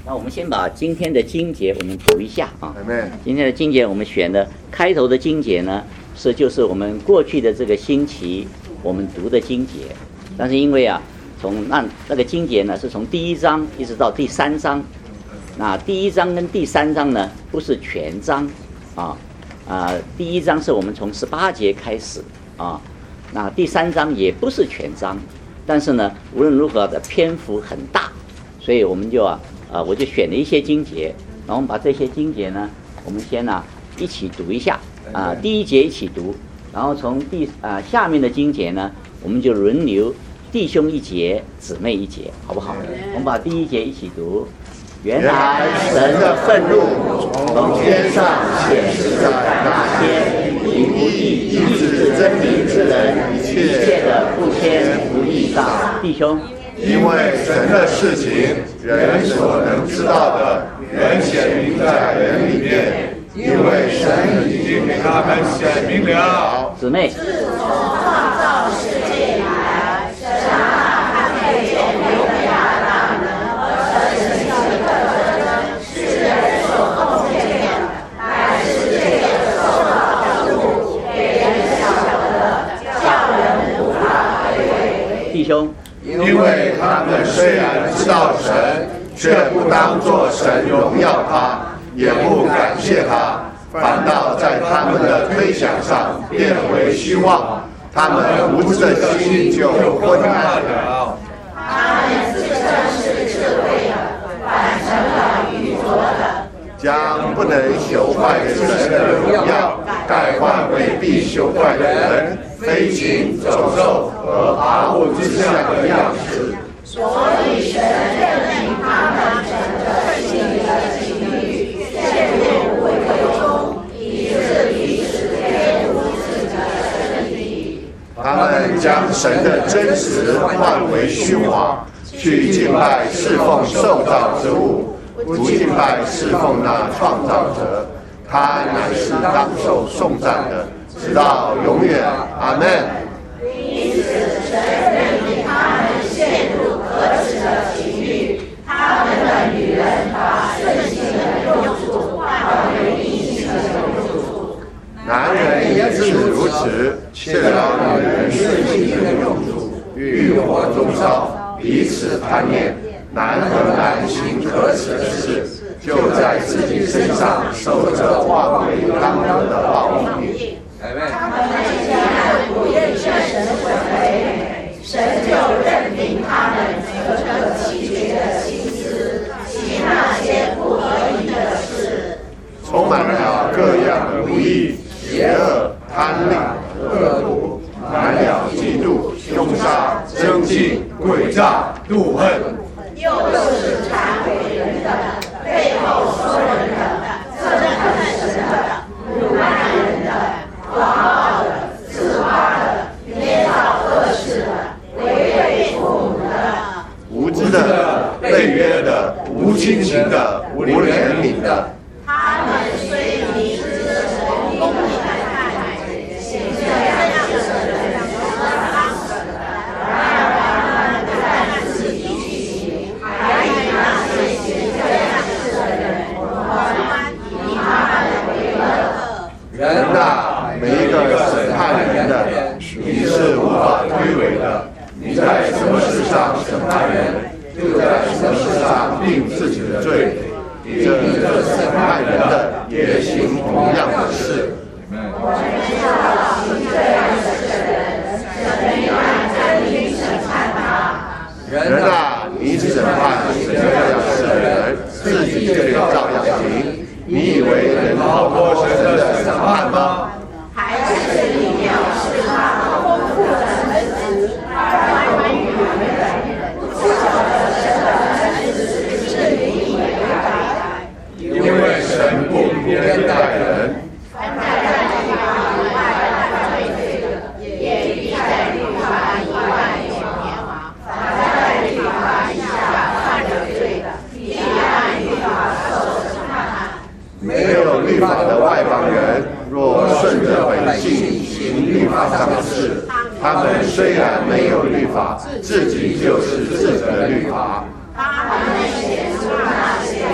那我们先把今天的经节我们读一下啊。 Amen。 今天的经节我们选的开头的经节呢，就是我们过去的这个星期我们读的经节，但是因为从那个经节呢是从第1章一直到第3章，那第1章跟第3章呢不是全章第1章是我们从18节开始那第3章也不是全章，但是呢无论如何的篇幅很大，所以我们就我就选了一些经节，然后我们把这些经节呢，我们先一起读一下第1节一起读，然后从下面的经节呢，我们就轮流弟兄1节，姊妹1节，好不好？我们把第1节一起读。原来神的愤怒从天上显示在那些以不义医治真理之人一切的不偏不义上。弟兄， 因为神的事情，人所能知道的，原显明在人里面，因为神已经给他们显明了。 姊妹， 自从创造世界以来，神他配显明了亚当和神性的特征，是人所共见的，乃是这个受造之物给人晓得，叫人无法推诿。 弟兄， 因为他们虽然知道神，却不当作神荣耀他，也不感谢他，反倒在他们的推想上变为虚妄，他们无知的心就昏暗了。 他们自称是智慧的，反成了愚拙的， 将不能朽坏的神的荣耀代换为必朽坏的人、飞禽、走兽和爬物之下的样式。 所以神任凭他们乘着心里的情欲，陷入污秽中，以致彼此玷污自己的身体。 他们将神的真实换为虚谎，去敬拜侍奉受造之物，不敬拜侍奉那创造者，他乃是当受颂赞的，直到永远。阿们。 因此神任凭他们陷入可耻的情欲，他们的女人把顺性的用处换为逆性的用处。 男人也是如此，却让女人顺性的用处，欲火中烧，彼此贪恋，男和男行可耻的事，就在自己身上受着化为当得的报应。 他们既然不愿称神为美，神就任凭他们存着奇绝的心思，行那些不合宜的事， 充满了各样的不义、邪恶、贪吝、恶毒，满了嫉妒、凶杀、争竞、诡诈、妒恨， 又是忏悔人的，背后说人的，憎恨神的，辱骂人的，狂傲的，自夸的，捏造恶事的，违背父母的， 无知的、背约的、无亲情的、无怜悯的。 他们虽迷之神公义的太太，行这样式的人和当死的，然而他们不但自己去行，还与那些行这样式的人同欢，以他们为乐。 人每一个审判人的，你是无法推诿的。你在什么事上审判人，就在什么事上定自己的罪。你这审判人的也行同样的事。 我们知道行这样事的人，神必按真理审判他。 人你审判行这样事的人，自己就照样行。你以为能逃脱神的审判吗？ 还是你藐视他丰富的恩慈，宽于我们人，不晓得神的恩慈是以你为大。 因为神不偏待人。 凡在律法以外犯罪的，也必在律法以外有灭亡；凡在律法以下犯了罪的，必按律法受审判。 没有律法的外邦人，若顺着本性行律法上的事，他们虽然没有律法，自己就是自己的律法。 他们显出那些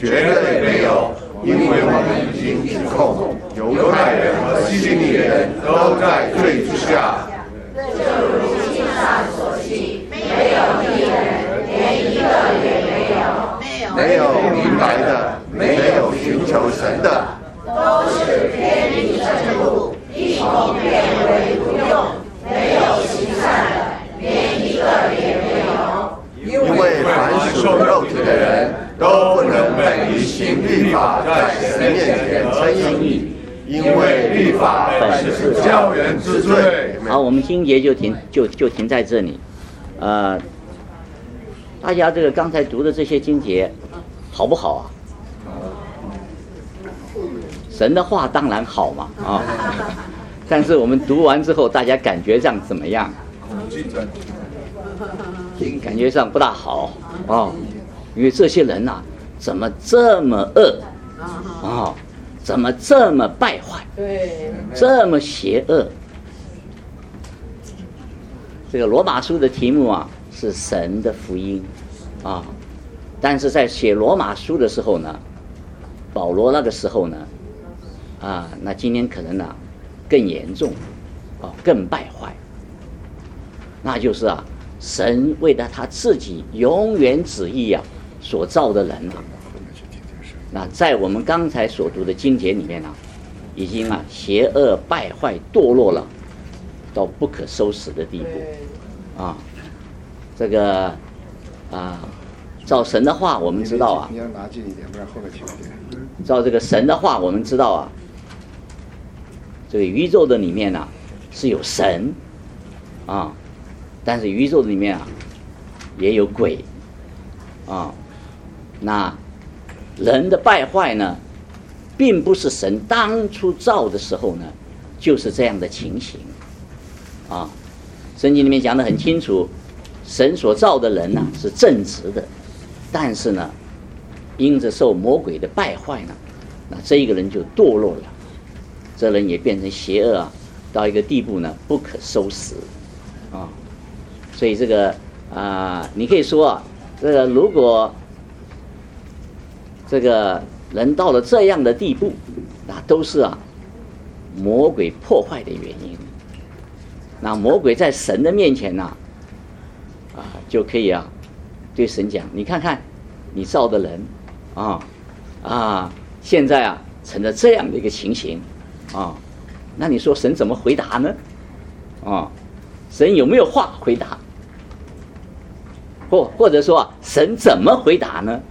绝对没有，因为我们已经指控犹太人和希利尼人都在罪之下。 就如经上所记，没有义人，连一个也没有。 没有明白的，没有寻求神的， 都是偏离正路，一同变为无用。没有行善的，连一个也没有。 因为凡属肉体的人都不能本于行律法在神面前称义，因为律法本是叫人知罪。 好，我们经节就停在这里。大家这个刚才读的这些经节好不好啊？神的话当然好嘛啊，但是我们读完之后，大家感觉上怎么样？感觉上不大好哦，因为这些人呐、怎么这么恶哦，怎么这么败坏，这么邪恶？这个罗马书的题目啊是神的福音啊，但是在写罗马书的时候呢，保罗那个时候呢那今天可能呢更严重更败坏，那就是神为了他自己永远旨意所造的人那在我们刚才所读的经节里面已经邪恶败坏堕落了到不可收拾的地步这个照神的话我们知道你要拿近一点，不然后面听不见。 照这个神的话我们知道这个宇宙的里面是有神但是宇宙里面也有鬼那人的败坏呢并不是神当初造的时候呢就是这样的情形圣经里面讲得很清楚，神所造的人呢是正直的，但是呢因着受魔鬼的败坏呢，那这一个人就堕落了，这人也变成邪恶到一个地步呢不可收拾所以这个你可以说这个如果这个人到了这样的地步，那都是魔鬼破坏的原因。那魔鬼在神的面前就可以对神讲，你看看你造的人现在成了这样的一个情形那你说神怎么回答呢神有没有话回答？或者说神怎么回答呢？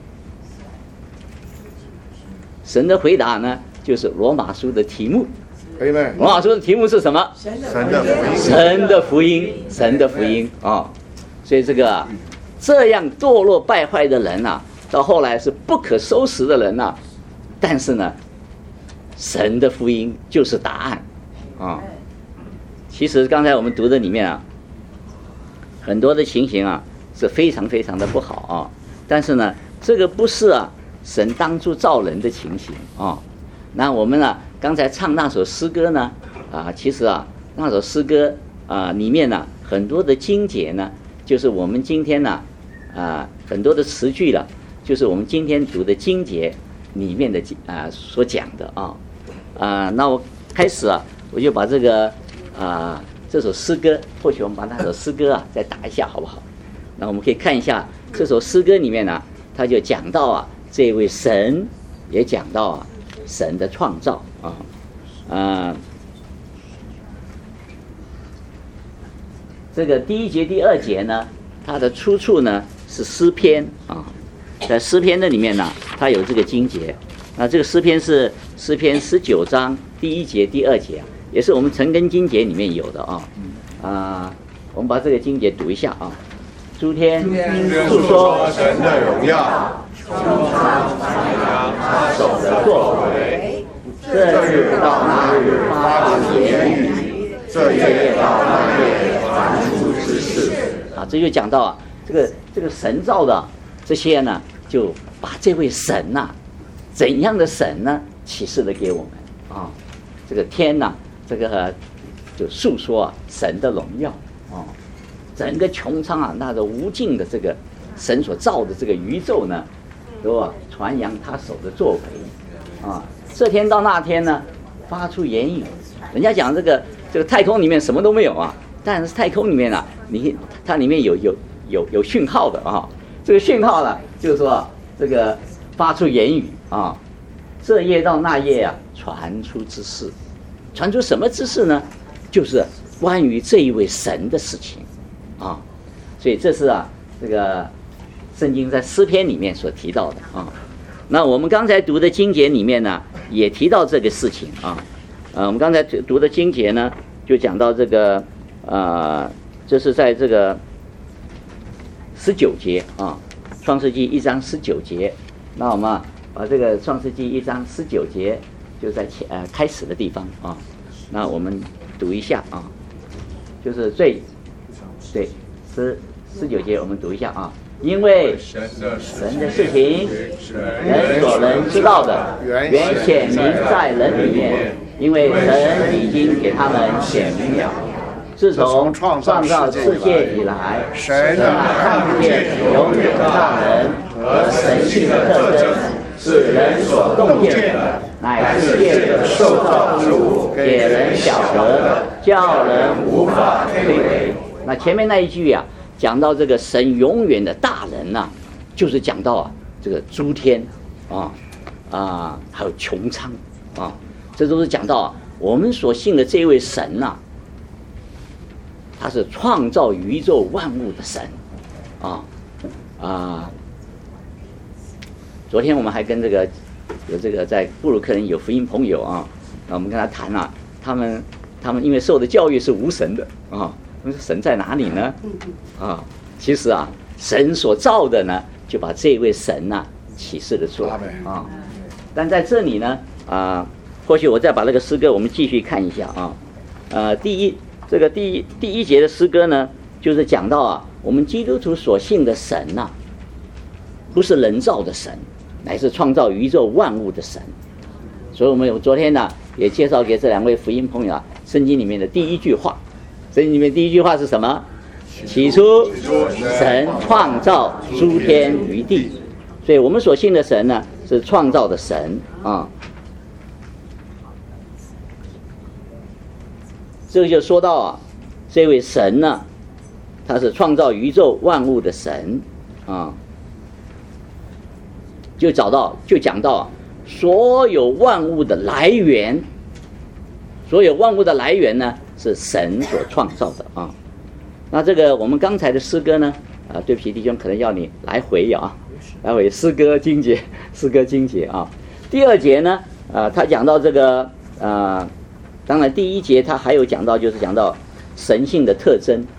神的回答呢就是罗马书的题目。罗马书的题目是什么？神的福音。神的福音所以这样堕落败坏的人到后来是不可收拾的人但是呢神的福音就是答案其实刚才我们读的里面很多的情形是非常非常的不好但是呢这个不是神当初造人的情形那我们刚才唱那首诗歌呢其实那首诗歌里面很多的经节呢就是我们今天很多的词句了，就是我们今天读的经节里面的所讲的那我开始我就把这首诗歌，或许我们把那首诗歌再打一下好不好？那我们可以看一下这首诗歌里面他就讲到这位神，也讲到神的创造这个第一节第二节呢，它的出处呢是诗篇在诗篇的里面它有这个经节。那这个诗篇是诗篇19章第一节第二节也是我们陈根经节里面有的我们把这个经节读一下诸天述说神的荣耀， 穹苍传扬他手的作为。 这日到那日发出言语，这夜到那夜传出之事这就讲到这个神造的这些呢，就把这位神怎样的神呢启示了给我们这个天这个就述说神的荣耀整个穹苍那个无尽的这个神所造的这个宇宙呢都传扬他手的作为啊。这天到那天呢，发出言语。人家讲这个太空里面什么都没有啊，但是太空里面啊，它里面有讯号的啊。这个讯号呢，就是说这个发出言语啊，这夜到那夜啊，传出之事，传出什么之事呢？就是关于这一位神的事情啊。所以这是这个圣经在诗篇里面所提到的啊。那我们刚才读的经节里面呢，也提到这个事情啊。我们刚才读的经节呢，就讲到这个这是在这个19节啊，创世纪1章19节。那我们把这个创世纪1章19节就在开始的地方啊。那我们读一下啊，就是对19节我们读一下啊。因为神的事情，人所能知道的，原显明在人里面，因为神已经给他们显明了。自从创造世界以来，神看不见永远的大能和神性的特征，是人所洞见的，乃是借着受造之物给人晓得的，叫人无法推诿。那前面那一句讲到这个神永远的大能就是讲到这个诸天还有穹苍这都是讲到我们所信的这位神他是创造宇宙万物的神昨天我们还跟有这个在布鲁克林有福音朋友我们跟他谈他们因为受的教育是无神的我说神在哪里呢？其实神所造的呢，就把这位神启示了出来但在这里呢或许我再把那个诗歌我们继续看一下第一节的诗歌呢，就是讲到我们基督徒所信的神不是人造的神，乃是创造宇宙万物的神。所以我们昨天也介绍给这两位福音朋友圣经里面的第一句话。圣经里面第一句话是什么？起初神创造诸天于地。所以我们所信的神呢，是创造的神这个就说到这位神呢，他是创造宇宙万物的神就讲到所有万物的来源，所有万物的来源呢，是神所创造的那这个我们刚才的诗歌呢对不起弟兄，可能要你来回来回诗歌经节第二节呢他讲到这个当然第一节他还有讲到，就是讲到神性的特征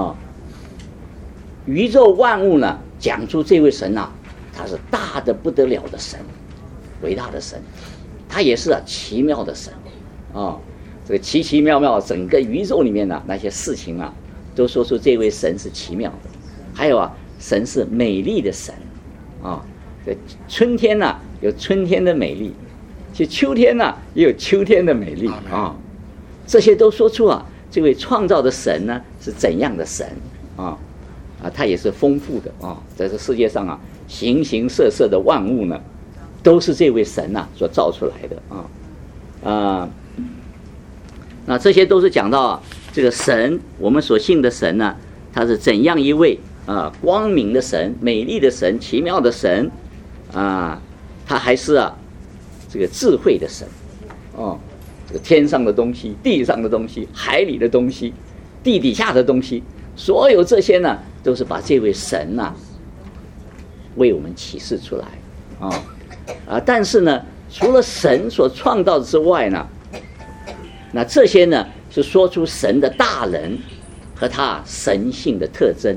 宇宙万物呢，讲出这位神他是大的不得了的神，伟大的神，他也是奇妙的神这个奇奇妙妙，整个宇宙里面那些事情都说出这位神是奇妙的。还有神是美丽的神春天有春天的美丽，其实秋天也有秋天的美丽这些都说出这位创造的神呢是怎样的神他也是丰富的在这世界上形形色色的万物呢，都是这位神所造出来的那这些都是讲到这个神，我们所信的神呢，他是怎样一位光明的神、美丽的神、奇妙的神他还是这个智慧的神这个天上的东西、地上的东西、海里的东西、地底下的东西，所有这些呢，都是把这位神为我们启示出来但是呢，除了神所创造之外呢，那这些呢是说出神的大能和他神性的特征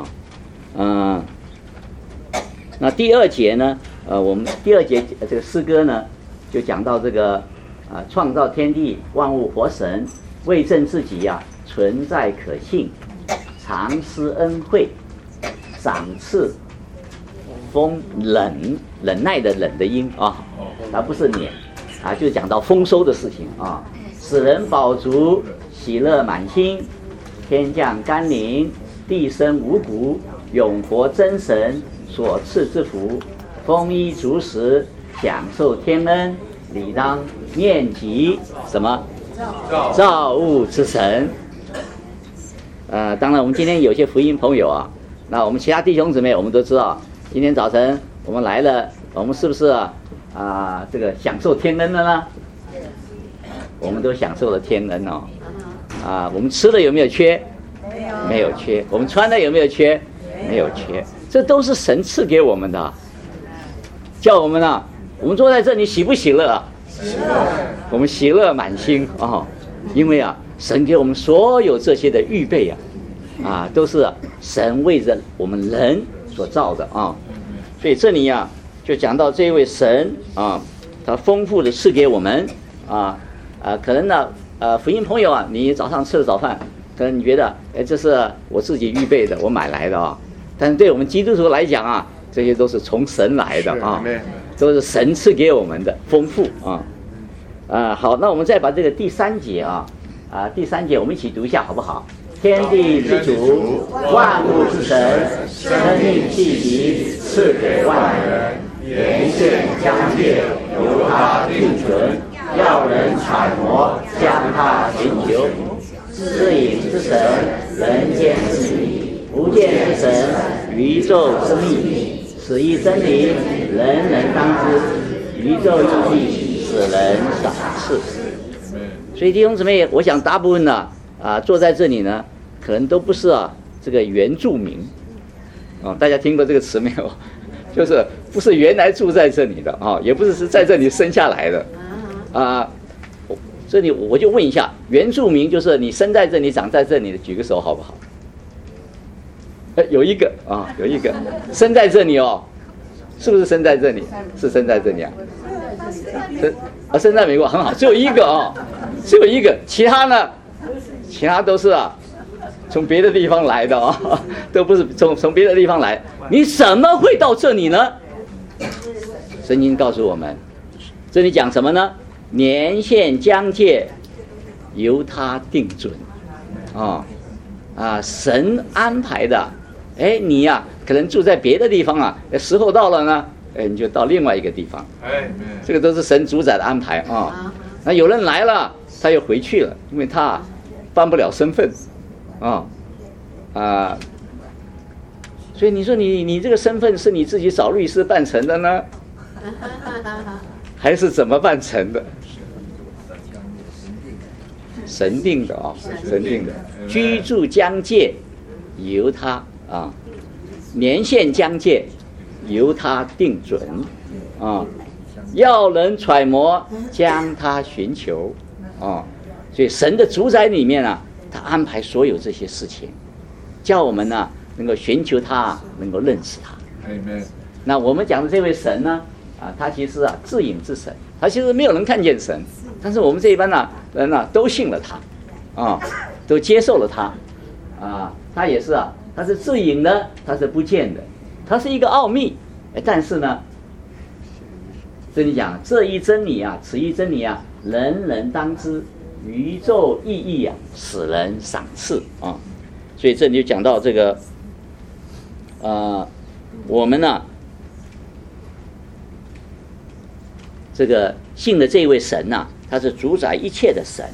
那第二节呢我们第二节这个诗歌呢就讲到这个创造天地万物活神，为证自己存在可信，常施恩惠，赏赐忍耐的忍的音它不是碾就是讲到丰收的事情使人饱足，喜乐满心，天降甘霖，地生五谷，永活真神所赐之福， 丰衣足食，享受天恩，理当念及什么？造物之神。当然我们今天有些福音朋友啊，那我们其他弟兄姊妹我们都知道，今天早晨我们来了，我们是不是这个享受天恩了呢？我们都享受了天恩哦。我们吃的有没有缺？没有缺。我们穿的有没有缺？没有缺。这都是神赐给我们的，叫我们我们坐在这里喜不喜乐啊？喜乐。我们喜乐满心因为神给我们所有这些的预备都是神为着我们人所造的所以这里就讲到这位神他丰富的赐给我们可能呢福音朋友你早上吃了早饭，可能你觉得这是我自己预备的，我买来的但是对我们基督徒来讲这些都是从神来的都是神赐给我们的丰富好，那我们再把这个第3节第3节我们一起读一下好不好？天地之主，万物之神，生命气息赐给万人，年限疆界由他定准，要人揣摩，将他寻求。至隐之神，人间之理，不见之神，宇宙之秘。此一真理，人人当知。宇宙意义，使人赏赐。所以弟兄姊妹，我想大部分坐在这里呢，可能都不是这个原住民大家听过这个词没有？就是不是原来住在这里的也不是在这里生下来的这里我就问一下，原住民就是你生在这里长在这里的，举个手好不好？有一个有一个生在这里是不是生在这里？是生在这里生在美国很好，只有一个只有一个，其他呢？其他都是从别的地方来的都不是从别的地方来。你怎么会到这里呢？圣经告诉我们，这里讲什么呢？年限疆界由他定准神安排的。你可能住在别的地方时候到了呢你就到另外一个地方这个都是神主宰的安排那有人来了他又回去了，因为他办不了身份所以你说你这个身份是你自己找律师办成的呢，还是怎么办成的？神定的神定的。居住疆界由他年限疆界由他定准要人揣摩，将他寻求所以神的主宰里面他安排所有这些事情，叫我们能够寻求他，能够认识他。那我们讲的这位神呢他其实至隐之神，他其实没有人看见神，但是我们这一般人都信了他都接受了他他也是他是至隐的，他是不见的，他是一个奥秘但是呢这里讲这一真理此一真理人人当知，宇宙意义使人赏赐所以这里就讲到这个我们这个信的这位神他是主宰一切的神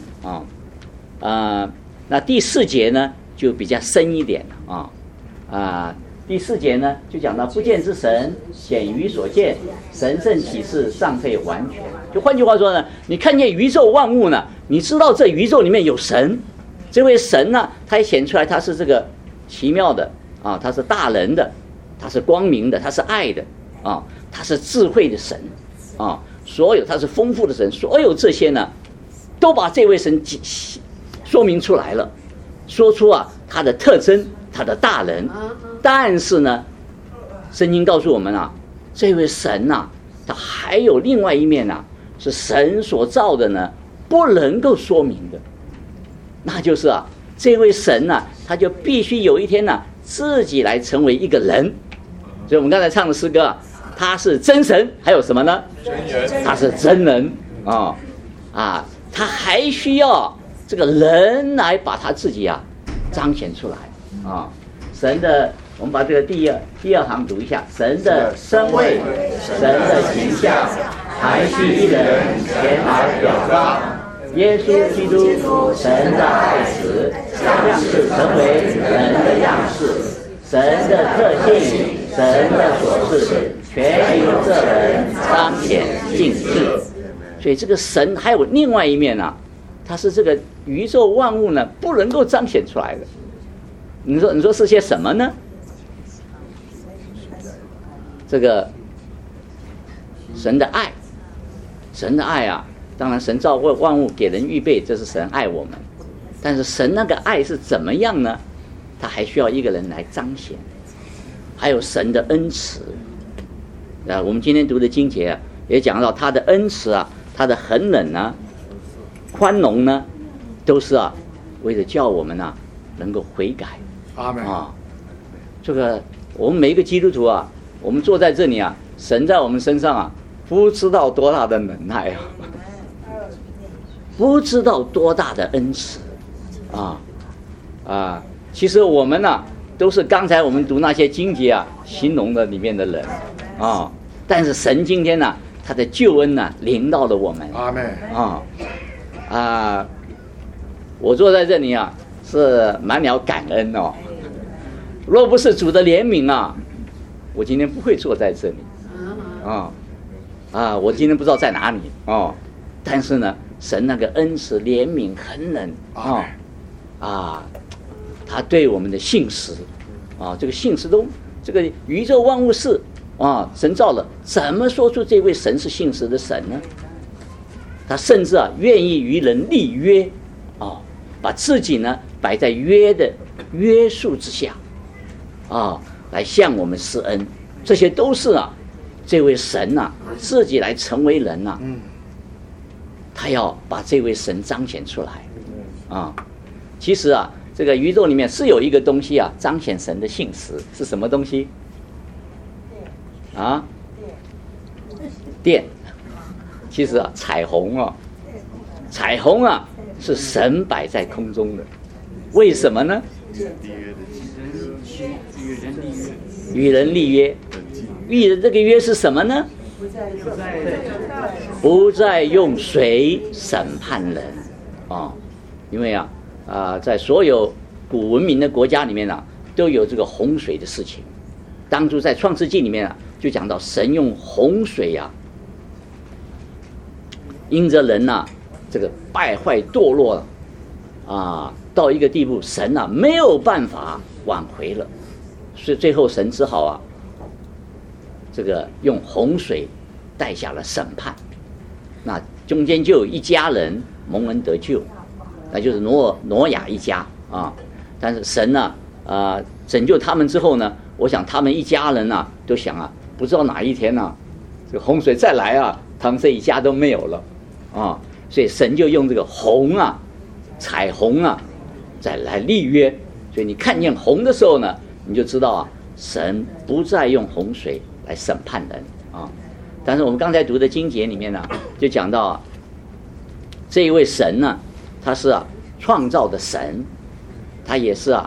那第4节呢就比较深一点第4节呢就讲到不见之神显于所见，神圣启示尚配完全。就换句话说呢，你看见宇宙万物呢，你知道这宇宙里面有神，这位神呢他也显出来他是这个奇妙的他是大人的，他是光明的，他是爱的他是智慧的神所有他是丰富的神，所有这些呢都把这位神说明出来了，说出他的特征，他的大人。但是呢圣经告诉我们这位神他还有另外一面是神所造的呢不能够说明的，那就是这位神他就必须有一天自己来成为一个人。所以我们刚才唱的诗歌他是真神，还有什么呢？他是真人他还需要这个人来把他自己彰显出来神的我们把这个第二行读一下：神的身位，神的形象，含蓄一人，前来表彰。耶稣基督，神的爱子，样式成为人的样式，神的特性，神的所事，全由这人彰显尽致。所以这个神还有另外一面啊，它是这个宇宙万物呢不能够彰显出来的。你说是些什么呢？这个神的爱，神的爱啊，当然神造万物给人预备，这是神爱我们。但是神那个爱是怎么样呢？他还需要一个人来彰显。还有神的恩慈啊，我们今天读的经节啊，也讲到他的恩慈啊，他的恒忍啊，宽容呢，都是啊，为了叫我们啊能够悔改。 阿们啊，这个我们每一个基督徒啊，我们坐在这里啊，神在我们身上啊，不知道多大的忍耐啊，不知道多大的恩慈啊！其实我们呢，都是刚才我们读那些经节啊，形容的里面的人啊。但是神今天呢，他的救恩呢，临到了我们。 阿们我坐在这里啊，是满了感恩哦。若不是主的怜悯啊，我今天不会坐在这里。我今天不知道在哪里哦。但是呢，神那个恩慈、怜悯、恒忍他对我们的信实这个信实都这个宇宙万物是神造了，怎么说出这位神是信实的神呢？他甚至愿意与人立约把自己呢摆在约的约束之下来向我们施恩。这些都是这位神自己来成为人他要把这位神彰显出来其实这个宇宙里面是有一个东西彰显神的信实，是什么东西电。其实彩虹彩虹是神摆在空中的，为什么呢？与人立约，立的这个约是什么呢？不再用水审判人因为在所有古文明的国家里面都有这个洪水的事情。当初在创世纪里面就讲到神用洪水因着人这个败坏堕落了到一个地步，神没有办法挽回了，所以最后神只好这个用洪水带下了审判。那中间就有一家人蒙恩得救，那就是挪亚一家但是神拯救他们之后呢，我想他们一家人都想不知道哪一天这个洪水再来他们这一家都没有了所以神就用这个红彩虹再来立约。所以你看见红的时候呢，你就知道神不再用洪水来审判人但是我们刚才读的经节里面就讲到这一位神呢，他是创造的神，他也是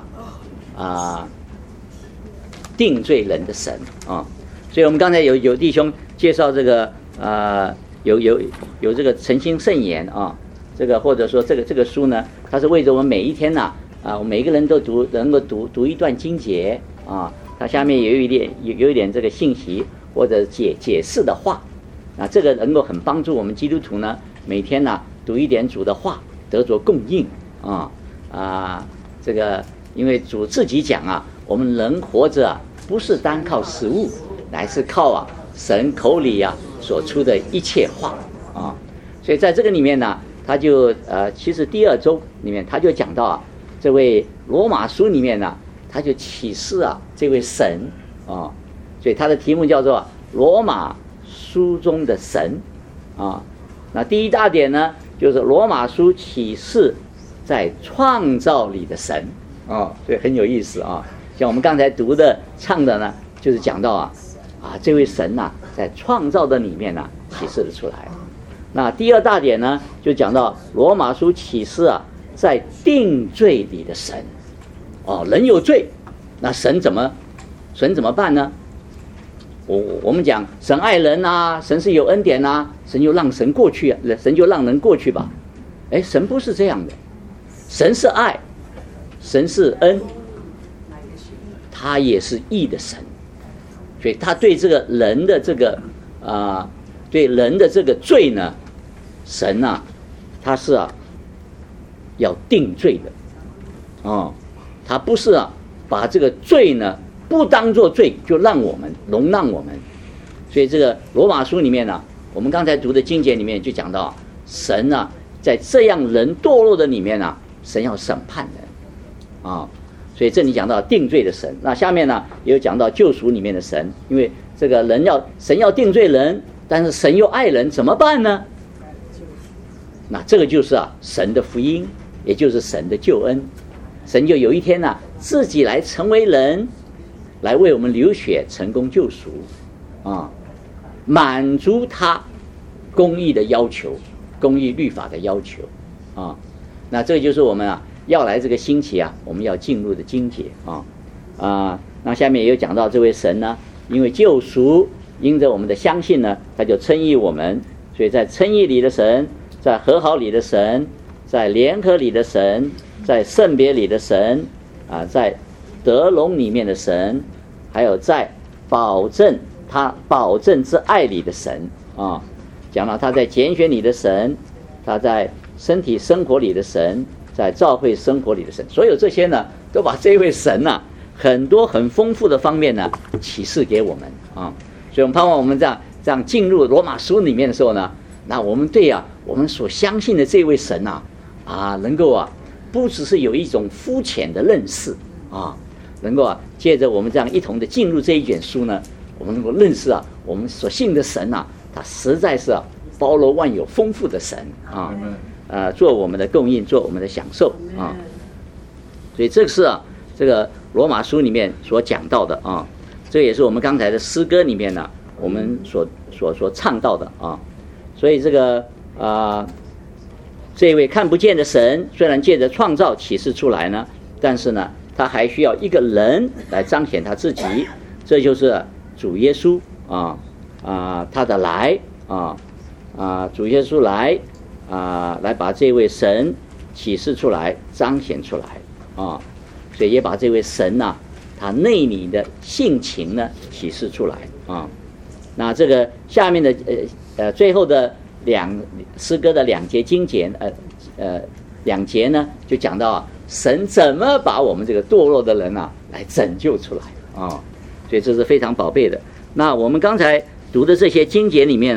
定罪人的神所以我们刚才有弟兄介绍这个有这个诚心圣言这个或者说这个书呢，它是为着我们每一天我们每个人都能够读一段经节它下面有一点这个信息或者解释的话这个能够很帮助我们基督徒呢，每天读一点主的话，得着供应这个因为主自己讲我们人活着不是单靠食物，乃是靠神口里所出的一切话所以在这个里面呢，他就其实第2周里面他就讲到这位罗马书里面呢，他就启示这位神所以他的题目叫做罗马书中的神那第一大点呢，就是罗马书启示在创造里的神所以很有意思像我们刚才读的唱的呢，就是讲到这位神在创造的里面启示了出来。那第2大点呢，就讲到罗马书启示在定罪里的神人有罪，那神怎么神怎么办呢？我们讲神爱人啊，神是有恩典啊，神就让神过去啊，神就让人过去吧。神不是这样的，神是爱，神是恩，他也是义的神，所以他对这个人的这个对人的这个罪呢，神啊，他是要定罪的他不是把这个罪呢不当作罪就让我们容让我们。所以这个罗马书里面呢，我们刚才读的经节里面就讲到，神在这样人堕落的里面神要审判人所以这里讲到定罪的神。那下面呢也有讲到救赎里面的神，因为这个神要定罪人，但是神又爱人，怎么办呢？那这个就是神的福音，也就是神的救恩。神就有一天自己来成为人，来为我们流血，成功救赎满足他公义的要求，公义律法的要求那这个就是我们要来这个星期我们要进入的经节那下面也有讲到这位神呢，因为救赎，因着我们的相信呢，他就称义我们。所以在称义里的神，在和好里的神，在联合里的神，在圣别里的神在得荣里面的神，还有在保证之爱里的神讲到他在拣选里的神，他在身体生活里的神，在教会生活里的神，所有这些呢，都把这位神很多很丰富的方面呢启示给我们所以我们盼望我们这样进入罗马书里面的时候呢，那我们对我们所相信的这位神能够不只是有一种肤浅的认识能够借着我们这样一同的进入这一卷书呢，我们能够认识我们所信的神他实在是包罗万有、丰富的神做我们的供应，做我们的享受所以这个是这个罗马书里面所讲到的这也是我们刚才的诗歌里面呢我们所唱到的所以这个这位看不见的神虽然借着创造启示出来呢，但是呢他还需要一个人来彰显他自己，这就是主耶稣他的来主耶稣来来把这位神启示出来，彰显出来所以也把这位神他内里的性情呢启示出来那这个下面的最后的诗歌的两节经节两节呢就讲到神怎么把我们这个堕落的人来拯救出来所以这是非常宝贝的。那我们刚才读的这些经节里面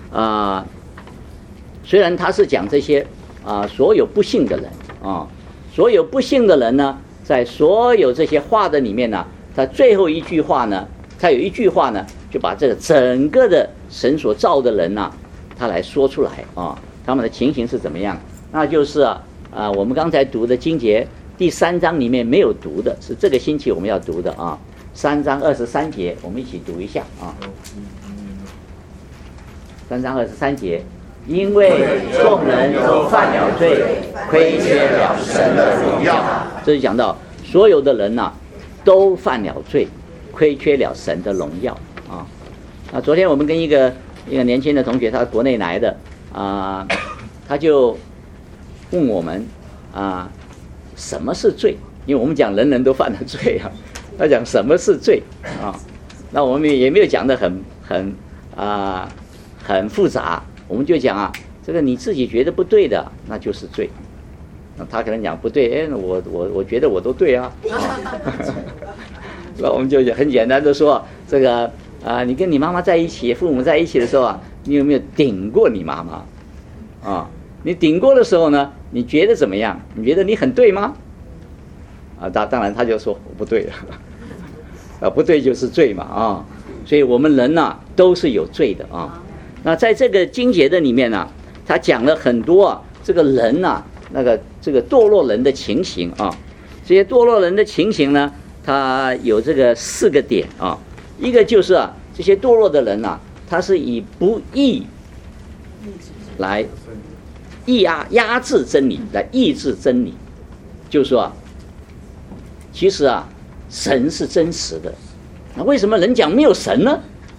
虽然他是讲这些所有不幸的人所有不幸的人呢，在所有这些话的里面呢，他最后一句话呢，他有一句话呢，就把这个整个的神所造的人他来说出来他们的情形是怎么样？那就是我们刚才读的经节第3章里面没有读的，是这个星期我们要读的3章23节，我们一起读一下3章23节，因为众人都犯了罪，亏缺了神的荣耀。这就讲到所有的人都犯了罪，亏缺了神的荣耀那昨天我们跟一个年轻的同学，他国内来的他就问我们什么是罪？因为我们讲人人都犯了罪他讲什么是罪那我们也没有讲得很复杂，我们就讲这个你自己觉得不对的，那就是罪。那他可能讲不对，我觉得我都对那我们就很简单的说，这个你跟你妈妈在一起，父母在一起的时候你有没有顶过你妈妈你顶过的时候呢，你觉得怎么样？你觉得你很对吗？当然他就说我不对了不对就是罪嘛所以我们人都是有罪的那在这个经节的里面他讲了很多这个人这个堕落人的情形这些堕落人的情形呢，他有这个4个点一个就是这些堕落的人他是以不义来压制真理，来抑制真理。就是说其实神是真实的， 那为什么人讲没有神呢？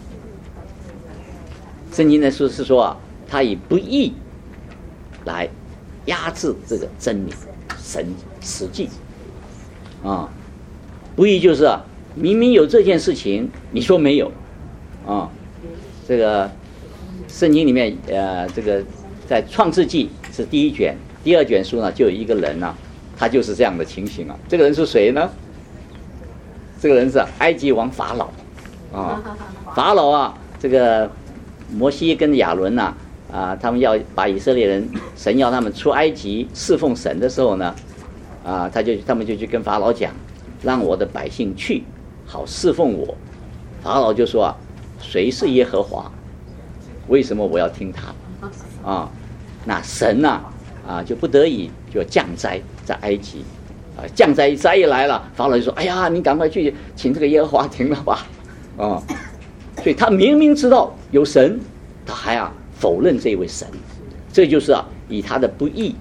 圣经的说是说啊，他以不义来压制这个真理、神实际啊。不义就是啊，明明有这件事情，你说没有啊。这个圣经里面这个在创世纪是第1卷，第2卷书呢就有一个人啊，他就是这样的情形啊。这个人是谁呢？这个人是埃及王法老啊。法老啊，这个摩西跟亚伦呐他们要把以色列人，神要他们出埃及侍奉神的时候呢他们就去跟法老讲，让我的百姓去，好侍奉我。法老就说啊，谁是耶和华？为什么我要听他啊？那神就不得已就降灾在埃及降灾一来了，法老就说：哎呀，你赶快去请这个耶和华停了吧所以他明明知道有神，他还否认这位神，这就是以他的不义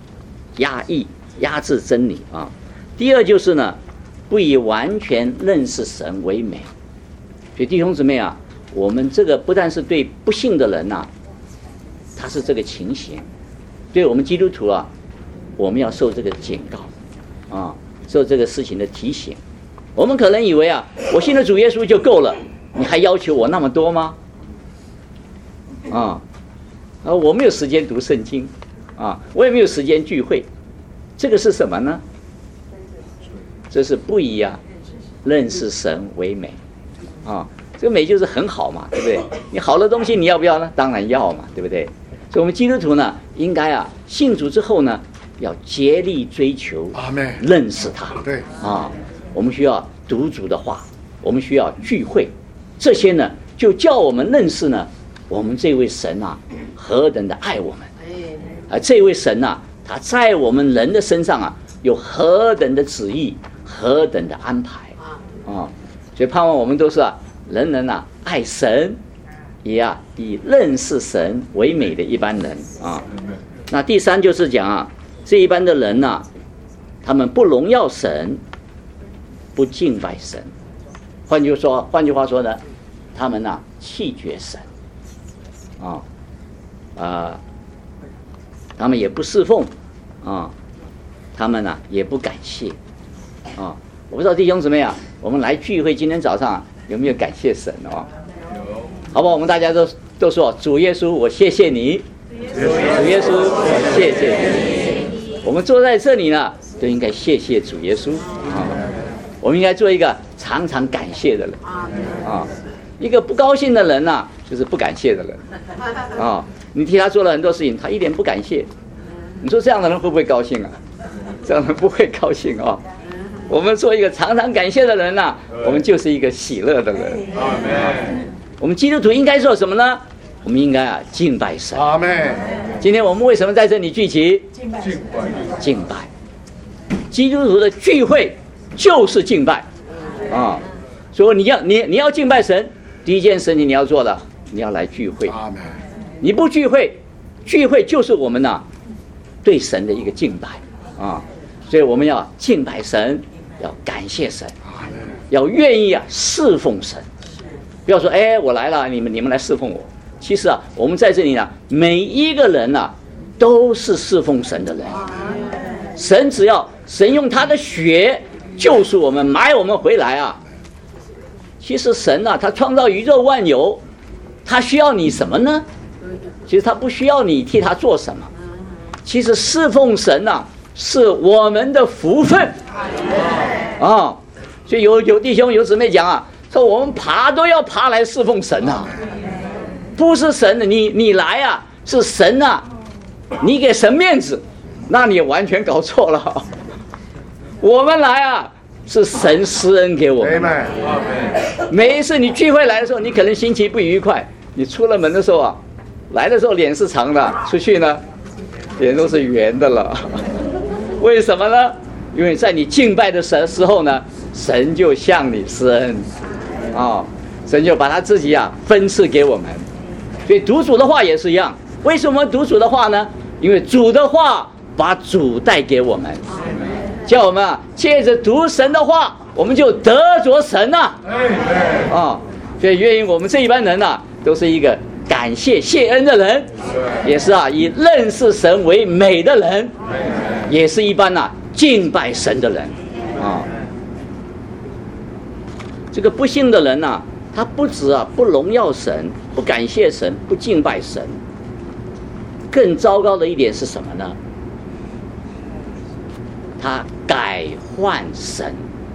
压制真理啊。第二就是呢，不以完全认识神为美。所以弟兄姊妹我们这个不但是对不信的人他是这个情形，对我们基督徒我们要受这个警告受这个事情的提醒。我们可能以为我信了主耶稣就够了，你还要求我那么多吗？我没有时间读圣经我也没有时间聚会，这个是什么呢？这是不以认识神为美这个美就是很好嘛，对不对？你好的东西你要不要呢？当然要嘛，对不对？所以我们基督徒呢，应该信主之后呢，要竭力追求认识他。 对我们需要读主的话，我们需要聚会，这些呢，就叫我们认识呢，我们这位神何等的爱我们，这位神他在我们人的身上有何等的旨意，何等的安排所以盼望我们都是人人爱神，也以认识神为美的一般人那第三就是讲这一般的人他们不荣耀神，不敬拜神。换句话说呢，他们弃绝神他们也不侍奉他们也不感谢我不知道弟兄姊妹我们来聚会今天早上有没有感谢神好不好？我们大家都说主耶稣我谢谢你，主耶稣我谢谢你。我们坐在这里呢都应该谢谢主耶稣我们应该做一个常常感谢的人一个不高兴的人就是不感谢的人你替他做了很多事情，他一点不感谢，你说这样的人会不会高兴这样的人不会高兴我们做一个常常感谢的人我们就是一个喜乐的人我们基督徒应该做什么呢？我们应该敬拜神。阿们。今天我们为什么在这里聚集？敬拜。基督徒的聚会就是敬拜所以你要敬拜神，第一件事情你要做的，你要来聚会。阿们。你不聚会，聚会就是我们对神的一个敬拜所以我们要敬拜神，要感谢神，要愿意侍奉神。不要说我来了，你们来侍奉我。其实我们在这里每一个人都是侍奉神的人。神用他的血救赎我们，买我们回来其实神他创造宇宙万有，他需要你什么呢？其实他不需要你替他做什么。其实侍奉神是我们的福分所以有弟兄有姊妹讲说我们爬都要爬来侍奉神不是神你来是神你给神面子，那你完全搞错了我们来是神施恩给我们。每一次你聚会来的时候，你可能心情不愉快，你出了门的时候来的时候脸是长的，出去呢脸都是圆的了为什么呢？因为在你敬拜的时候呢，神就向你施恩神就把他自己分赐给我们。所以读主的话也是一样。为什么读主的话呢？因为主的话把主带给我们，叫我们借着读神的话我们就得着神啊！所以愿意我们这一班人啊，都是一个感谢谢恩的人，也是啊以认识神为美的人，也是一般啊敬拜神的人啊。这个不信的人啊，他不止啊不荣耀神，不感谢神，不敬拜神，更糟糕的一点是什么呢？他改换神，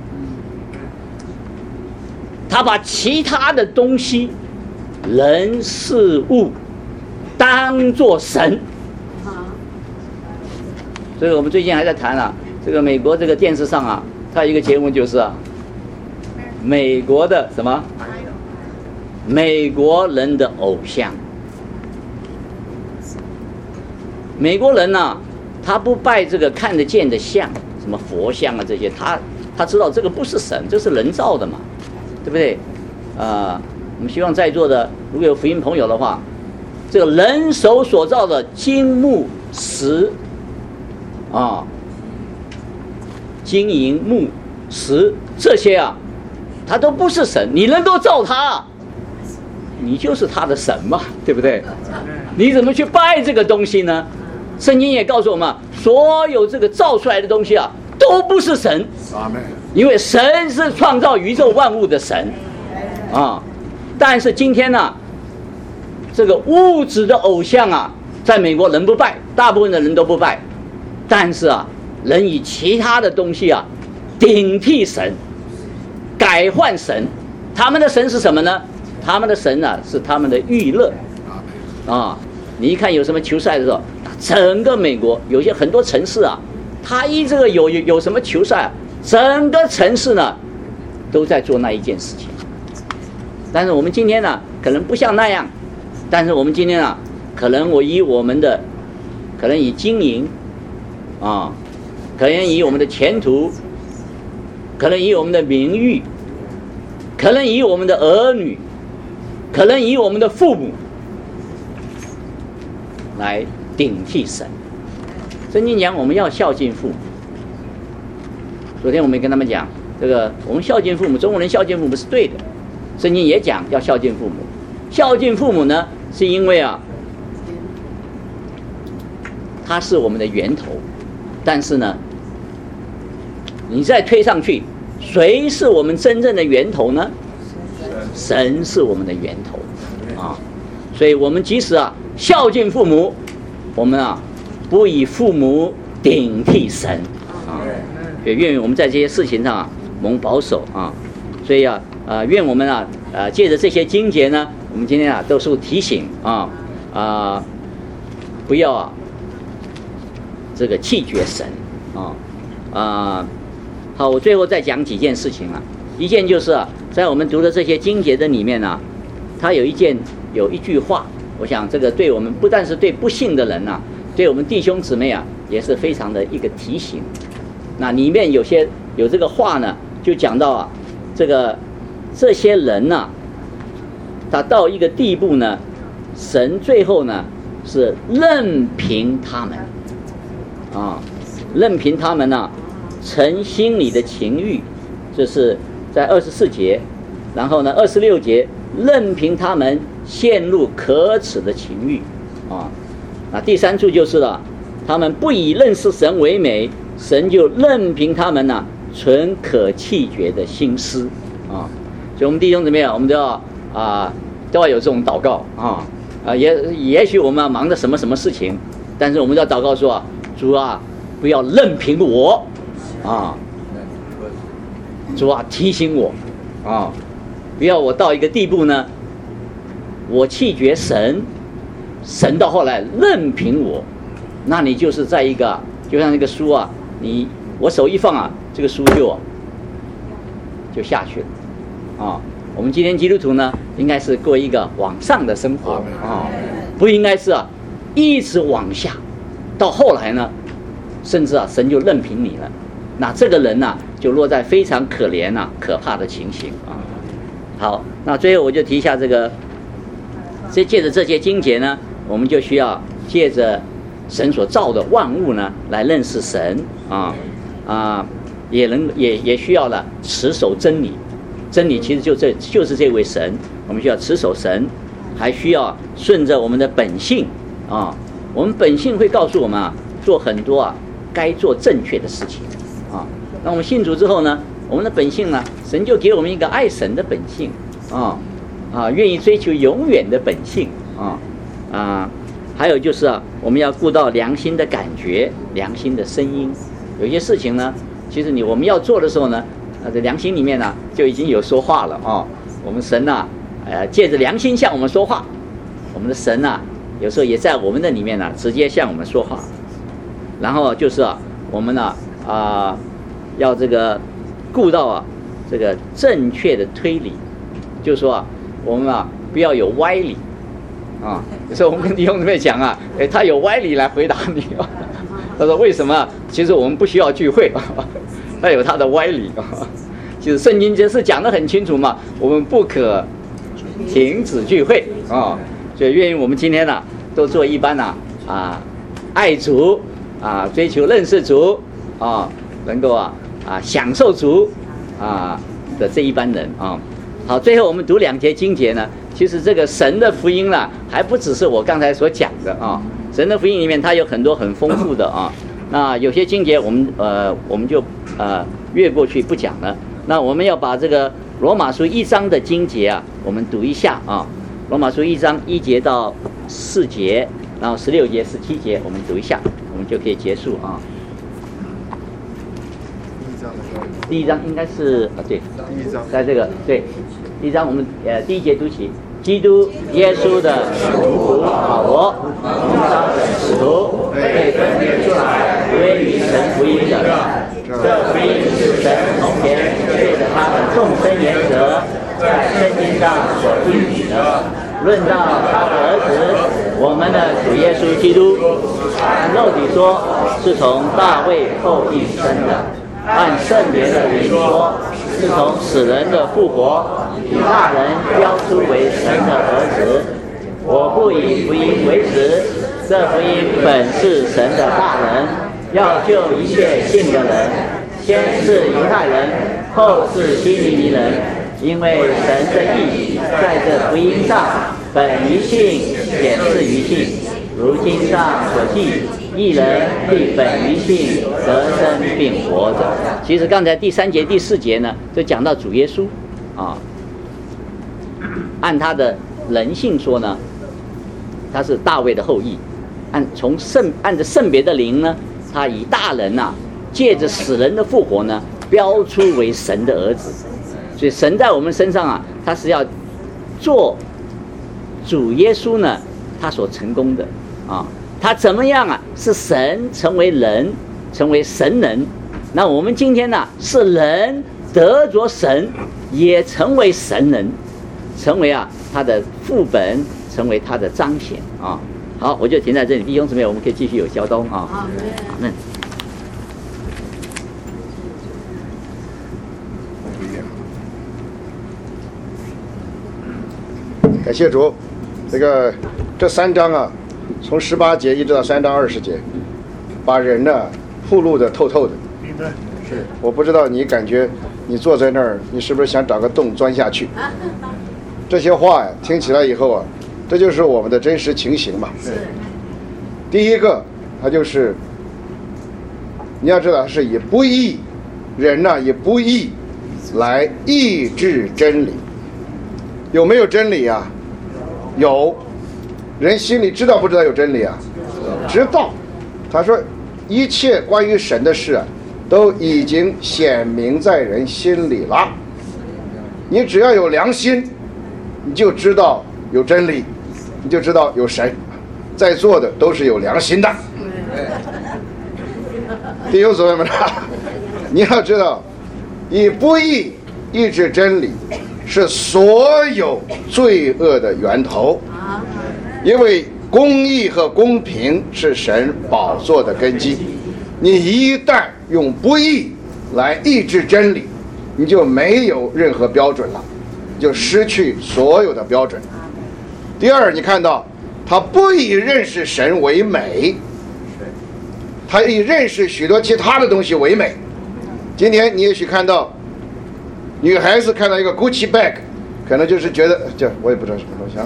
他把其他的东西、人事物当作神。所以我们最近还在谈啊，这个美国这个电视上啊，它有一个节目就是啊，美国的什么？美国人的偶像。美国人呢，他不拜这个看得见的像，什么佛像啊这些，他知道这个不是神，这是人造的嘛，对不对？我们希望在座的如果有福音朋友的话，这个人手所造的金木石金银木石这些啊，它都不是神，你人都造它，你就是他的神嘛，对不对？你怎么去拜这个东西呢？圣经也告诉我们，所有这个造出来的东西啊，都不是神，因为神是创造宇宙万物的神但是今天呢，这个物质的偶像啊，在美国人不拜，大部分的人都不拜，但是啊，人以其他的东西啊顶替神，改换神。他们的神是什么呢？他们的神啊是他们的娱乐你一看有什么球赛的时候，整个美国有些很多城市啊，它这个有什么球赛整个城市呢都在做那一件事情。但是我们今天呢，可能不像那样，但是我们今天啊，可能可能以经营可能以我们的前途，可能以我们的名誉，可能以我们的儿女，可能以我们的父母来顶替神。圣经讲我们要孝敬父母，昨天我们跟他们讲，这个我们孝敬父母，中国人孝敬父母是对的，圣经也讲要孝敬父母。孝敬父母呢，是因为啊，它是我们的源头，但是呢，你再推上去，谁是我们真正的源头呢？神是我们的源头所以我们即使啊孝敬父母，我们啊不以父母顶替神也愿意我们在这些事情上啊蒙保守所以愿我们借着这些经节呢，我们今天都是提醒不要这个弃绝神好，我最后再讲几件事情一件就是在我们读的这些经节的里面它有一句话，我想这个对我们不但是对不信的人对我们弟兄姊妹也是非常的一个提醒。那里面有这个话呢，就讲到这些人他到一个地步呢，神最后呢是任凭他们任凭他们成心里的情欲，这是在24节，然后呢26节任凭他们陷入可耻的情欲第三处就是了，他们不以认识神为美，神就任凭他们存可弃绝的心思所以我们弟兄姊妹我们都要有这种祷告也许我们忙着什么事情，但是我们要祷告说主不要任凭我主提醒我不要我到一个地步呢，我弃绝神到后来任凭我，那你就是在一个就像那个书我手一放这个书就下去了我们今天基督徒呢，应该是过一个往上的生活不应该是一直往下，到后来呢，甚至神就任凭你了，那这个人就落在非常可怜可怕的情形好，那最后我就提一下借着这些经节呢，我们就需要借着神所造的万物呢来认识神也需要了持守真理。真理其实就是这位神，我们需要持守神，还需要顺着我们的本性啊。我们本性会告诉我们做很多该做正确的事情啊。那我们信主之后呢，我们的本性呢，神就给我们一个爱神的本性愿意追求永远的本性还有就是我们要顾到良心的感觉、良心的声音。有些事情呢，其实我们要做的时候呢，在良心里面呢就已经有说话了我们神借着良心向我们说话，我们的神有时候也在我们的里面直接向我们说话。然后就是我们要这个顾到这个正确的推理，就是说我们不要有歪理有时候我们跟弟兄姊妹讲他有歪理来回答你他说为什么？其实我们不需要聚会他有他的歪理其实圣经就是讲得很清楚嘛，我们不可停止聚会所以愿意我们今天都做一般爱主追求认识主能够享受主的这一班人好，最后我们读2节经节呢，其实这个神的福音还不只是我刚才所讲的神的福音里面它有很多很丰富的那有些经节我们就越过去不讲了。那我们要把这个罗马书1章的经节我们读一下罗马书1章1节到4节，然后16节、17节我们读一下，我们就可以结束第一章应该是对， 第一章在这个对，第一章我们第1节读起。基督耶稣的属徒保罗，蒙召的使徒，被分别出来归于神福音的。这福音是神从前借着他的众生原则，在圣经上所应许的。论到他的儿子，我们的主耶稣基督，按肉体说是从大卫后裔生的，按圣别的灵说是从死人的复活，以大人标出为神的儿子。我不以福音为耻，这福音本是神的大能，要救一切信的人，先是犹太人，后是希利尼人，因为神的义在这福音上本于信，显示于信。如经上所记，义人必本于信得生并活着。其实刚才第3节、第4节呢，就讲到主耶稣按他的人性说呢，他是大卫的后裔；按着圣别的灵呢，他以大人借着死人的复活呢，标出为神的儿子。所以神在我们身上他是要做主耶稣呢，他所成功的他怎么样是神成为人，成为神人。那我们今天是人得着神，也成为神人，成为他的副本，成为他的彰显好，我就停在这里，弟兄姊妹，我们可以继续有交通阿们。 感谢主，这3章从18节一直到3章20节，把人暴露的透透的。是，我不知道你感觉你坐在那儿，你是不是想找个洞钻下去？这些话听起来以后这就是我们的真实情形嘛。是。第一个，它就是你要知道，是以不义人以不义来抑制真理。有没有真理有。人心里知道不知道有真理知道。他说一切关于神的事都已经显明在人心里了。你只要有良心，你就知道有真理，你就知道有神。在座的都是有良心的弟兄姊妹们你要知道，以不义抑制真理是所有罪恶的源头。因为公义和公平是神宝座的根基，你一旦用不义来抑制真理，你就没有任何标准了，就失去所有的标准。第二，你看到他不以认识神为美，他以认识许多其他的东西为美。 今天你也许看到女孩子看到一个 Gucci bag， 可能就是觉得这我也不知道什么东西啊。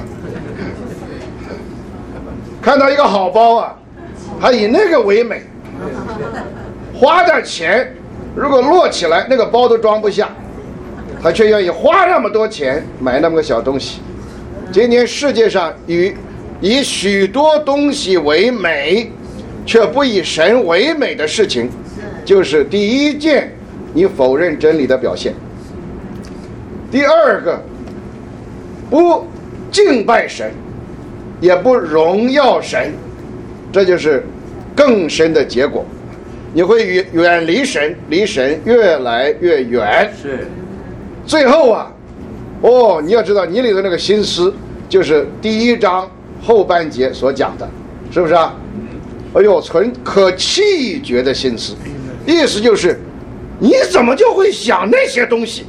看到一个好包啊，还以那个为美，花点钱，如果摞起来那个包都装不下，他却愿意花那么多钱买那么个小东西。今天世界上以许多东西为美，却不以神为美的事情，就是第一件你否认真理的表现。第二个，不敬拜神，也不荣耀神，这就是更深的结果。你会远离神，离神越来越远。 是。 最后啊，你要知道你里头那个心思，就是第一章后半节所讲的，是不是啊？哎呦，存可弃绝的心思，意思就是你怎么就会想那些东西？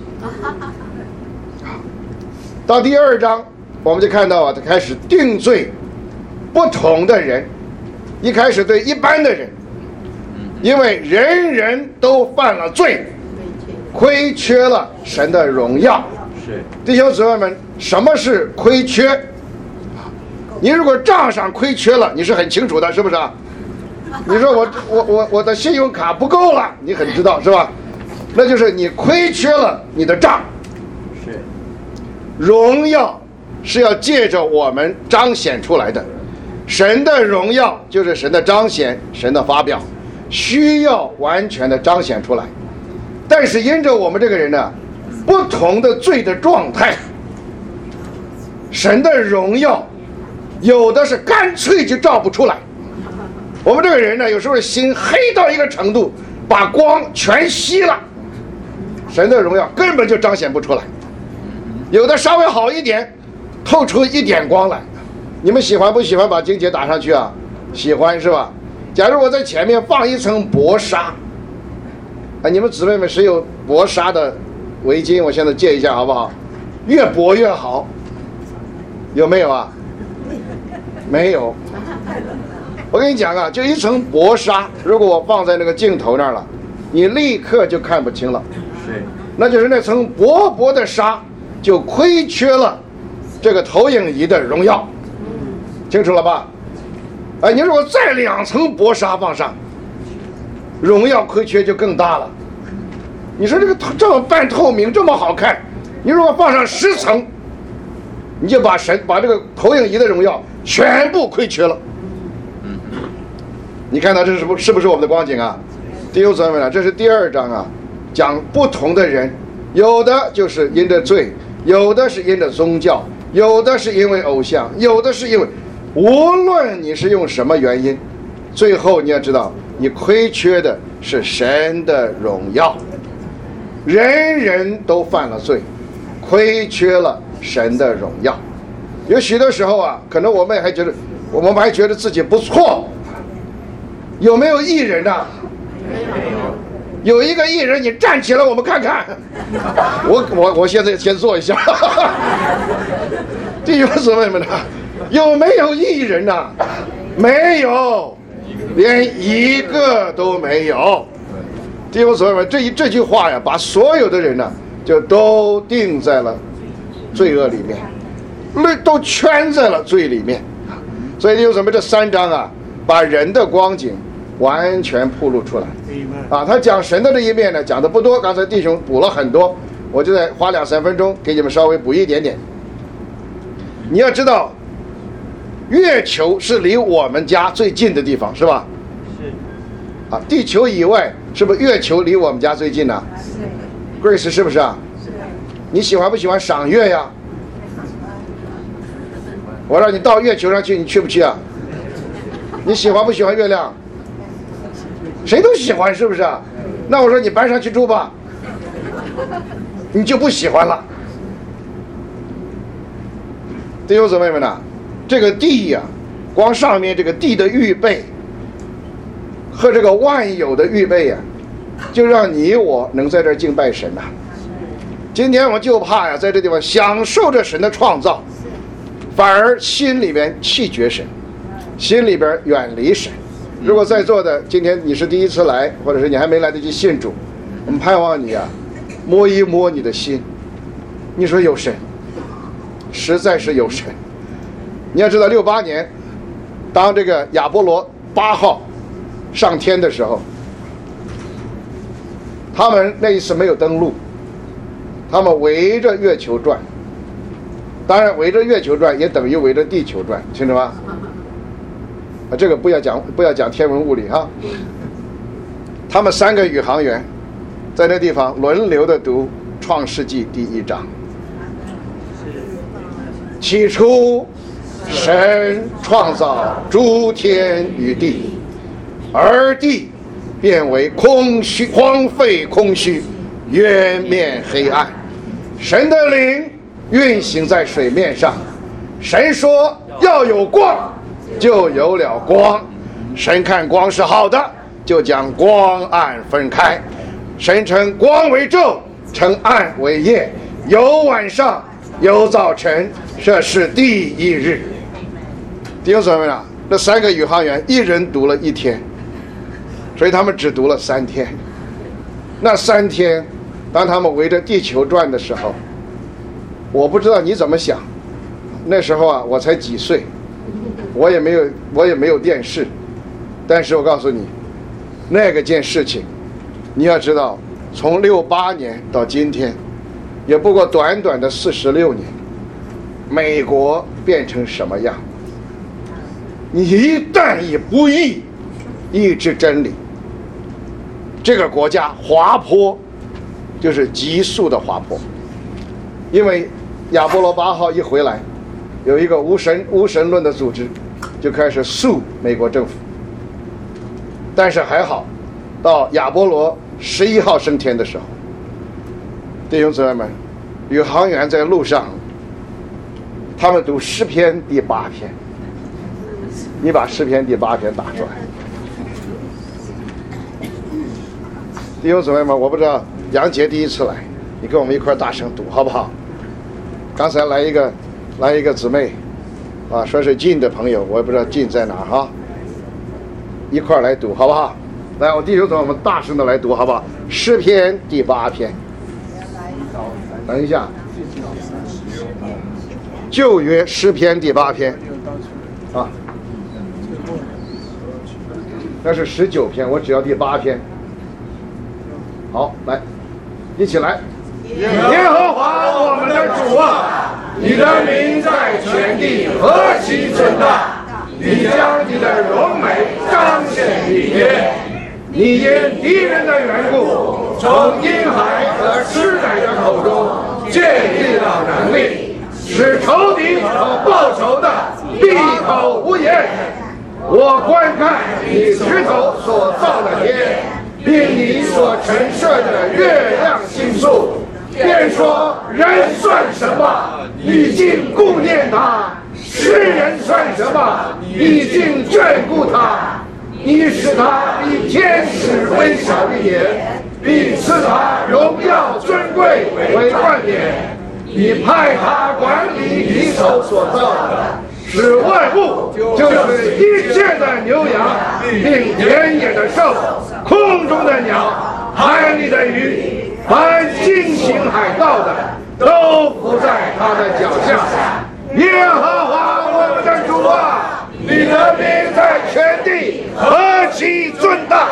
到第二章我们就看到啊，他开始定罪不同的人。一开始对一般的人，因为人人都犯了罪，亏缺了神的荣耀。 是。 弟兄姊妹们，什么是亏缺？你如果账上亏缺了，你是很清楚的，是不是啊？你说我的信用卡不够了，你很知道是吧？那就是你亏缺了你的账。 是。 荣耀是要借着我们彰显出来的，神的荣耀就是神的彰显，神的发表，需要完全的彰显出来。但是因着我们这个人呢，不同的罪的状态，神的荣耀有的是干脆就照不出来。我们这个人呢，有时候心黑到一个程度，把光全熄了，神的荣耀根本就彰显不出来。有的稍微好一点，透出一点光来。你们喜欢不喜欢把经节打上去啊？喜欢是吧？假如我在前面放一层薄纱，你们姊妹们谁有薄纱的围巾，我现在借一下好不好？越薄越好。有没有啊？没有。我跟你讲啊，就一层薄纱，如果我放在那个镜头那儿了，你立刻就看不清了。 是。 那就是那层薄薄的纱就亏缺了这个投影仪的荣耀。清楚了吧？你如果再2层薄纱放上，荣耀亏缺就更大了。你说这个这么半透明这么好看，你如果放上10层，你就把这个投影仪的荣耀全部亏缺了。你看到这是不是我们的光景啊？弟兄姊妹们，这是第2章啊，讲不同的人，有的就是因着罪，有的是因着宗教，有的是因为偶像，有的是因为，无论你是用什么原因，最后你要知道，你亏缺的是神的荣耀。人人都犯了罪，亏缺了神的荣耀。有许多时候啊，可能我们还觉得自己不错。有没有艺人啊？有一个艺人，你站起来我们看看。我现在先做一下。弟兄姊妹们啊，有没有艺人啊？没有，连一个都没有。弟兄姊妹们，这句话呀，把所有的人呢，就都定在了罪恶里面，都圈在了罪里面。所以弟兄姊妹，这3章啊，把人的光景完全暴露出来。他讲神的这一面呢，讲的不多，刚才弟兄补了很多，我就再花2-3分钟给你们稍微补一点点。你要知道，月球是离我们家最近的地方，是吧？是。地球以外，是不是月球离我们家最近呢？Grace 是不是啊？是。你喜欢不喜欢赏月呀？我让你到月球上去，你去不去啊？你喜欢不喜欢月亮？谁都喜欢，是不是啊？那我说你搬上去住吧，你就不喜欢了。弟兄姊妹们呐，这个地呀，光上面这个地的预备和这个万有的预备呀，就让你我能在这儿敬拜神呐。今天我们就怕呀，在这地方享受着神的创造，反而心里面弃绝神，心里边远离神。如果在座的今天你是第一次来，或者是你还没来得及信主， 我们盼望你啊，摸一摸你的心。你说有神，实在是有神。你要知道68年当这个亚波罗8号上天的时候，他们那一次没有登陆，他们围着月球转。当然围着月球转也等于围着地球转，清楚吗？这个不要讲天文物理哈。他们3个宇航员在那地方轮流的读创世纪第1章。起初神创造诸天与地，而地变为空虚，荒废空虚，渊面黑暗。神的灵运行在水面上。神说要有光，就有了光。神看光是好的，就将光暗分开。神称光为昼，称暗为夜，有晚上，有早晨，这是第1日。弟兄姊妹们，那3个宇航员一人读了1天，所以他们只读了3天。那3天，当他们围着地球转的时候，我不知道你怎么想。那时候啊，我才几岁，我也没有电视，但是我告诉你，那个件事情，你要知道，从68年到今天，也不过短短的46年，美国变成什么样？你一旦以不义抑制真理，这个国家滑坡，就是急速的滑坡。因为亚波罗8号一回来，有一个无神论的组织就开始诉美国政府。但是还好，到亚波罗11号升天的时候，弟兄姊妹们，宇航员在路上，他们读诗篇第8篇。你把诗篇第8篇打出来。弟兄姊妹们，我不知道杨杰第一次来，你跟我们一块大声读好不好？刚才来一个姊妹啊，说是晋的朋友，我也不知道晋在哪儿哈，一块来读好不好？来，我弟兄姊妹，我们大声的来读好不好？诗篇第8篇。等一下，旧约诗篇第8篇啊，那是19篇，我只要第8篇。好，来，一起来。耶和华我们的主啊，你的名在全地何其尊大！你将你的荣美彰显里面，你因敌人的缘故，从婴孩和吃奶的口中建立了能力，使仇敌和报仇的闭口无言。我观看你石头所造的天，并你所陈设的月亮星宿，便说人算什么，你竟顾念他；世人算什么，你竟眷顾他。你使他比天使微小一点，并赐他荣耀尊贵为冠冕。你派他管理你手所造的，使万物，就是一切的牛羊，并田野的兽，空中的鸟，海里的鱼，凡经行海道的，都伏在他的脚下。耶和华我们的主啊，你的名在全地何其尊大！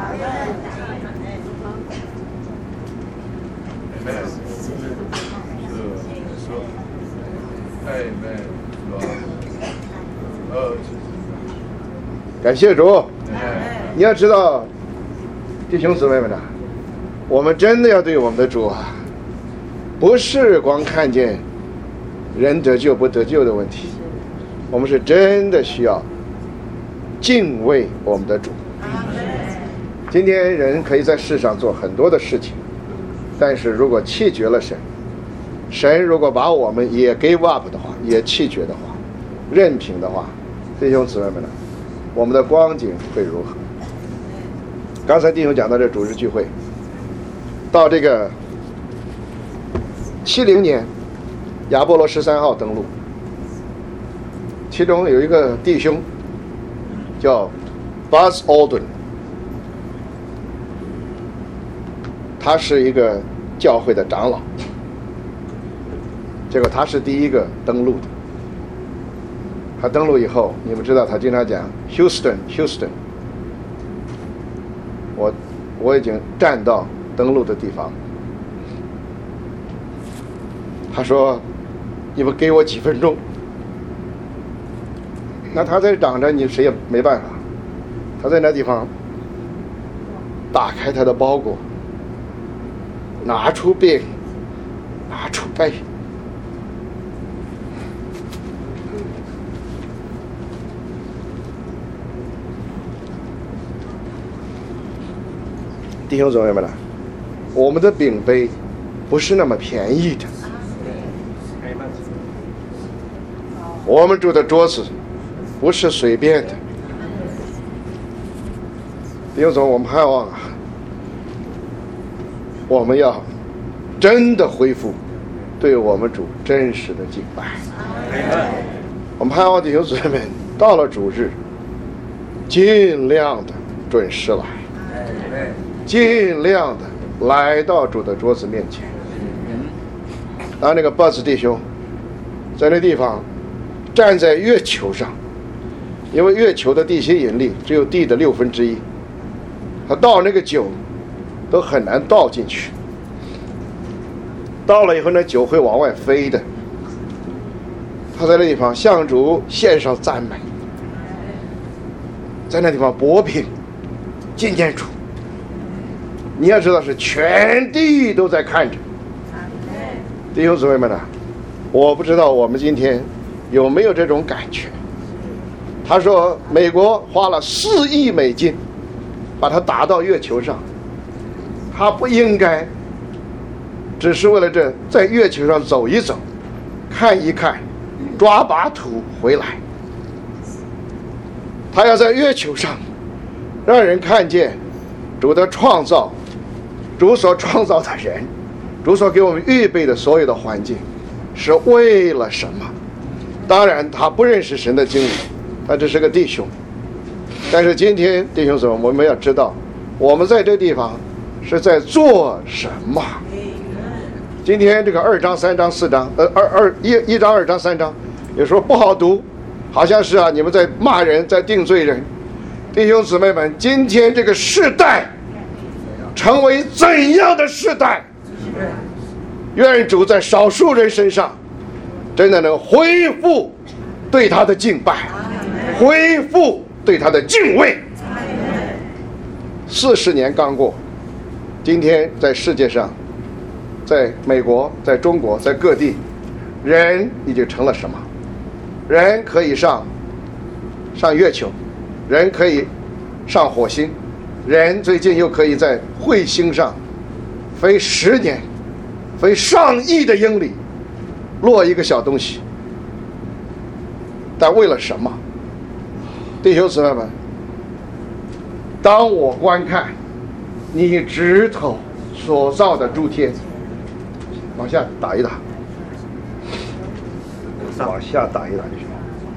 感谢主。你要知道，弟兄姊妹们呐，我们真的要对我们的主啊，不是光看见人得救不得救的问题，我们是真的需要敬畏我们的主。今天人可以在世上做很多的事情，但是如果弃绝了神，神如果把我们也 give up 的话，也弃绝的话，任凭的话，弟兄姊妹们呢，我们的光景会如何？刚才弟兄讲到这主日聚会，到这个70年亚波罗13号登陆，其中有一个弟兄叫 Buzz Aldrin， 他是一个教会的长老，结果他是第一个登陆的。他登陆以后，你们知道他经常讲 Houston， 我已经站到登陆的地方。他说你们给我几分钟。那他在挡着，你谁也没办法。他在那地方打开他的包裹，拿出饼，拿出杯，弟兄姊妹们呢，我们的饼杯不是那么便宜的，我们住的桌子不是随便的。弟兄姊妹，我们盼望啊，我们要真的恢复对我们主真实的敬拜。我们盼望弟兄姊妹们到了主日，尽量的准时来，尽量的来到主的桌子面前。然后那个Buzz弟兄在那地方站在月球上，因为月球的地心引力只有地的1/6，他倒那个酒都很难倒进去，倒了以后那酒会往外飞的。他在那地方向主献上赞美，在那地方薄饼纪念主。你要知道是全地都在看着。弟兄姊妹们呢，我不知道我们今天有没有这种感觉。他说美国花了4亿美金把它打到月球上，他不应该只是为了这在月球上走一走，看一看，抓把土回来。他要在月球上让人看见主的创造，主所创造的人，主所给我们预备的所有的环境是为了什么。当然他不认识神的经理，他只是个弟兄。但是今天弟兄姊妹，我们要知道我们在这地方是在做什么。今天这个2章3章4章1章2章3章有时候不好读，好像是你们在骂人，在定罪人。弟兄姊妹们，今天这个世代成为怎样的世代？愿主在少数人身上真的能恢复对他的敬拜，恢复对他的敬畏。40年刚过，今天在世界上，在美国，在中国，在各地，人已经成了什么？人可以上月球，人可以上火星，人最近又可以在彗星上飞10年，飞上亿的英里，落一个小东西。但为了什么？弟兄姊妹们，当我观看你指头所造的诸天，往下打一打，往下打一打就行。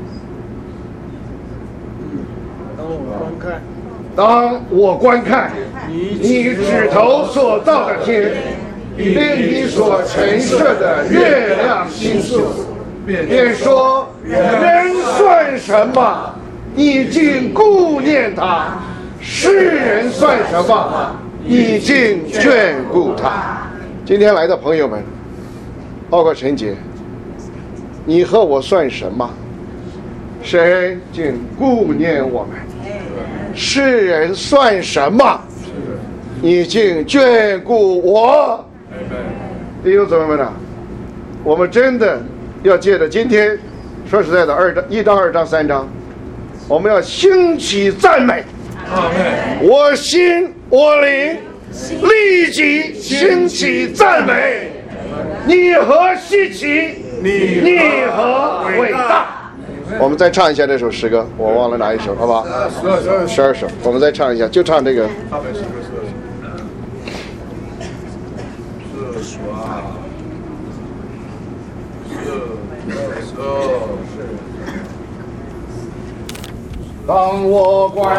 当我观看你指头所造的天，并你所陈设的月亮星宿，便说人算什么？你竟顾念他；世人算什么？你竟眷顾他。今天来的朋友们，包括陈姐，你和我算什么？神竟顾念我们。世人算什么？你竟眷顾我。弟兄姊妹们啊，我们真的要借着今天，说实在的1章2章3章，我们要兴起赞美。我心我灵立即兴起赞美。你何稀奇，你何伟大。我们再唱一下这首诗歌，我忘了哪一首，好不好？12首，我们再唱一下，就唱这个。当我观